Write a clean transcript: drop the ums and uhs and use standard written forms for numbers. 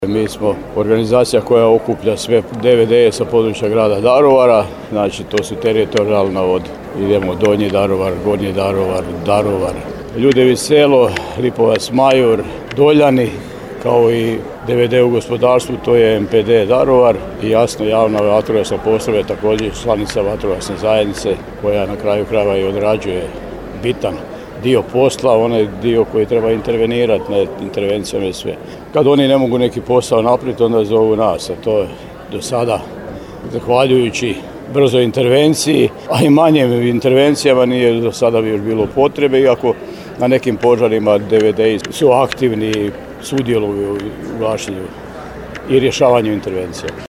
Mi smo organizacija koja okuplja sve DVD sa područja grada Daruvara, znači to su teritorijalna od, idemo Donji Daruvar, Gornji Daruvar, Daruvar, Ljudevi selo, Lipovac Majur, Doljani, kao i DVD u gospodarstvu, to je MPD Daruvar i jasno javna vatrogasna postrojba, također članica vatrogasne zajednice koja na kraju krajeva i odrađuje bitan dio posla, onaj dio koji treba intervenirati, ne intervencijom i sve. Kad oni ne mogu neki posao napraviti, onda zovu nas, a to je do sada, zahvaljujući brzoj intervenciji, a i manjim intervencijama nije do sada bilo potrebe, iako na nekim požarima DVD-i su aktivni, sudjeluju u gašenju i rješavanju intervencija.